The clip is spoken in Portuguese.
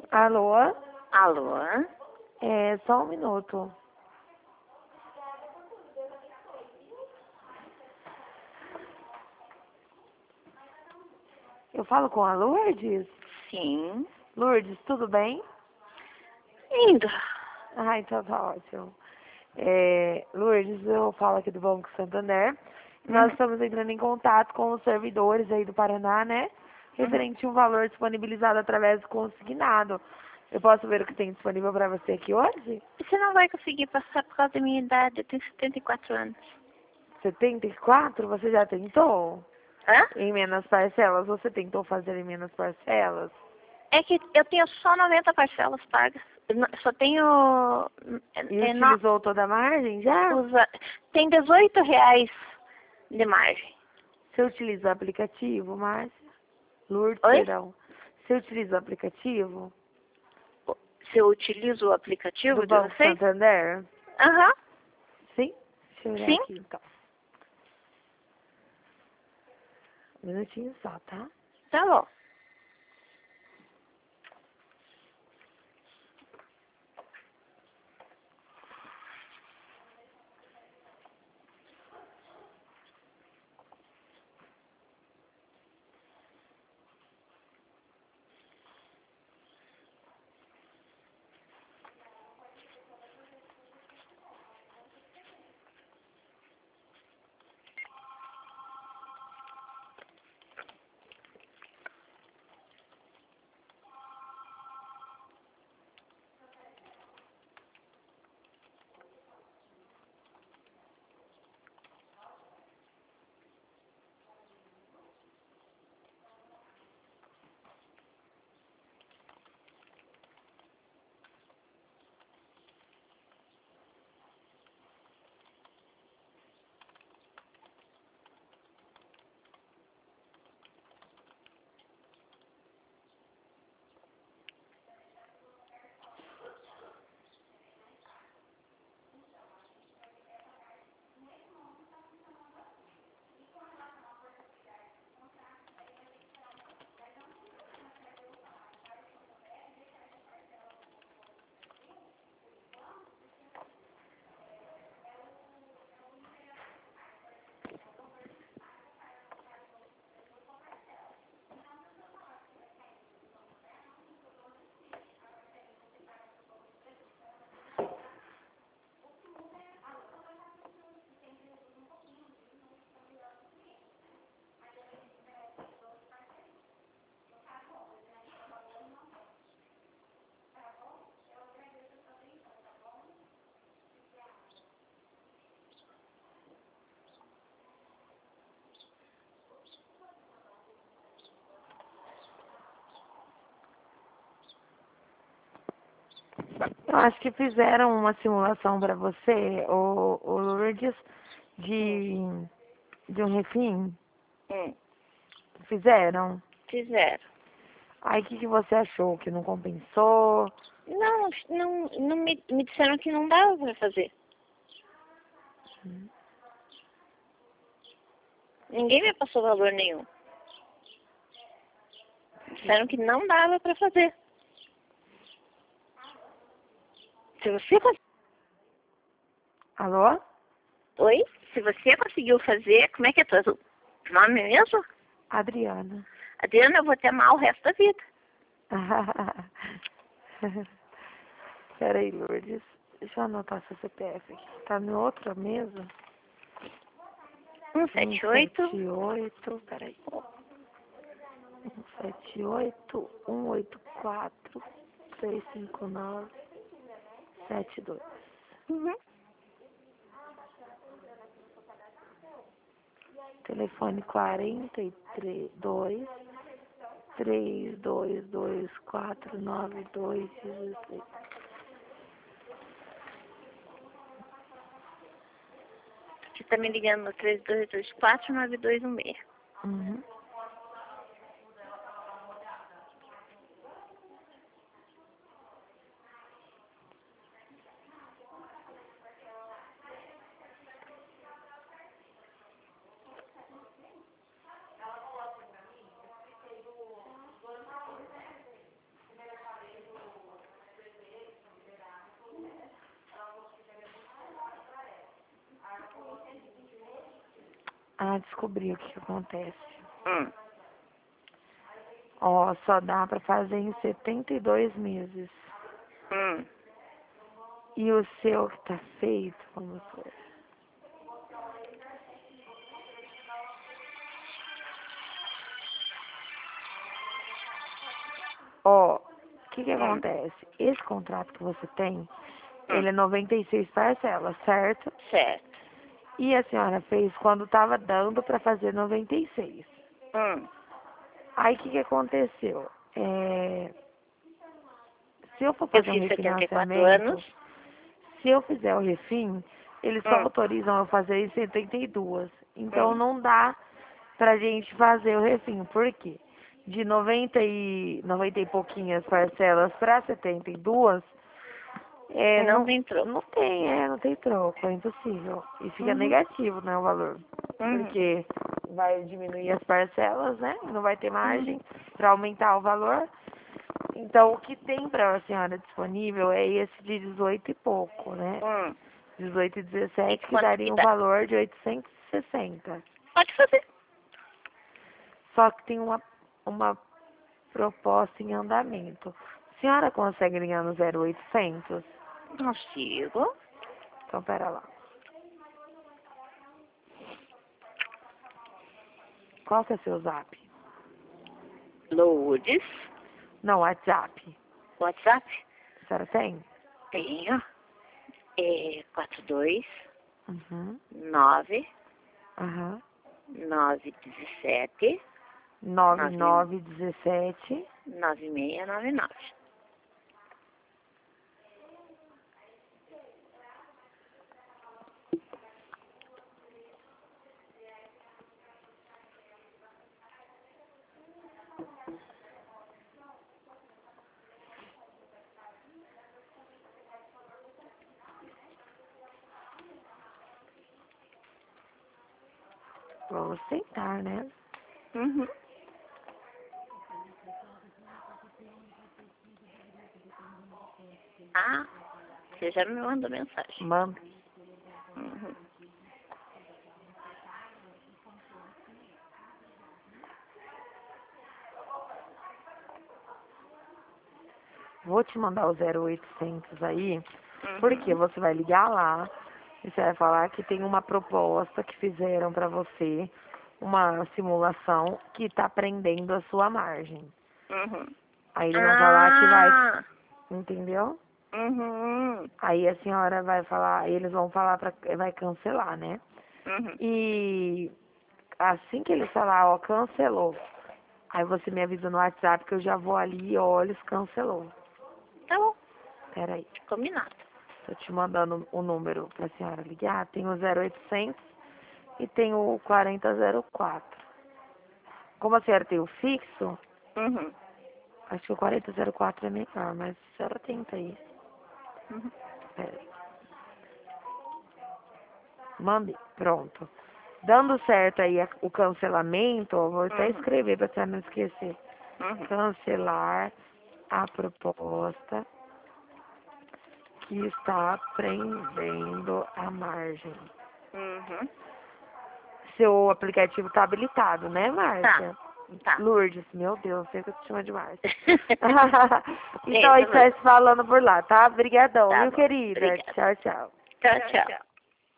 Alô? Alô? É, só um minuto. Eu falo com a Lourdes? Sim. Lourdes, tudo bem? Indo. Ah, então tá ótimo. Lourdes, eu falo aqui do Banco Santander. Nós estamos entrando em contato com os servidores aí do Paraná, né? Referente a um valor disponibilizado através do consignado. Eu posso ver o que tem disponível para você aqui hoje? Você não vai conseguir passar por causa da minha idade. Eu tenho 74 anos. 74? Você já tentou? Hã? Em menos parcelas? Você tentou fazer em menos parcelas? É que eu tenho só 90 parcelas pagas. Só tenho... E utilizou toda a margem já? Tem R$ 18 de margem. Você utiliza o aplicativo, Márcia? Lourdes, Oi? perdão. Você utiliza o aplicativo Se eu utilizo o do aplicativo de Banco vocês? Santander? Aham. Sim? Deixa eu olhar Sim. aqui, então. Um minutinho só, tá? Tá bom. Eu acho que fizeram uma simulação para você, o Lourdes, de um refim. Fizeram? Fizeram. Aí o que você achou? Que não compensou? Não me disseram que não dava pra fazer. Ninguém me passou valor nenhum. Disseram que não dava pra fazer. Se você Alô? Oi? Se você conseguiu fazer, como é que é teu nome mesmo? Adriana. Adriana, eu vou te amar o resto da vida. Peraí, Lourdes. Deixa eu anotar seu CPF aqui. Tá na outra mesa? 178. 178. Peraí. 178 184 359 72. Uhum. Telefone 42 3224 9216. Você tá me ligando no 3224-9216. Uhum. Ah, descobri o que acontece. Hum. Ó, só dá pra fazer em 72 meses. Hum. E o seu que tá feito, vamos ver. Ó, o que acontece? Esse contrato que você tem, ele é 96 parcelas, certo? Certo. E a senhora fez quando tava dando pra fazer 96. Aí o que aconteceu? Se eu for Eu fazer um fiz 74 refinanciamento, anos. se eu fizer o refim, eles só autorizam eu fazer em 72. Então não dá pra gente fazer o refim. Por quê? De 90 e pouquinhas parcelas para 72, Não tem troco. não tem troco, é impossível. E fica negativo, né, o valor. Porque vai diminuir as parcelas, né? Não vai ter margem para aumentar o valor. Então, o que tem para a senhora disponível é esse de 18 e pouco, né? 18 e 17, que quanto daria que um dá? valor de 860. Pode fazer. Só que tem uma proposta em andamento. A senhora consegue ligar no 0800? Consigo. Então, pera lá. Qual que é seu zap? Lourdes. Não, WhatsApp. WhatsApp. A senhora tem? Tenho. 42 Uhum. 9 Aham. 917 9917. 9699. Vamos tentar, né? Uhum. Ah, você já me mandou mensagem. Manda. Uhum. Vou te mandar o 0800 aí, porque você vai ligar lá e você vai falar que tem uma proposta que fizeram pra você, uma simulação que tá prendendo a sua margem. Uhum. Aí eles vão falar que vai, Ah, entendeu? uhum. Aí a senhora vai falar, eles vão falar vai cancelar, né? Uhum. E assim que eles falar, ó, cancelou, aí você me avisa no WhatsApp que eu já vou ali e olho se cancelou. Tá bom, Peraí. combinado. Tô te mandando o número pra senhora ligar. Tem o 0800 e tem o 4004. Como a senhora tem o fixo, Uhum. acho que o 4004 é melhor, mas a senhora tenta aí. Uhum. Pera aí. Mande. Pronto. Dando certo aí o cancelamento, ó, vou até escrever pra senhora não esquecer. Uhum. Cancelar a proposta que está prendendo a margem. Uhum. Seu aplicativo tá habilitado, né, Márcia? Tá. Lourdes, meu Deus, sei que eu te chamo de Márcia. É, Então, a gente tá vai se falando por lá, tá? Obrigadão, Tá viu, bom. querida? Obrigada. Tchau, tchau. Tchau, tchau.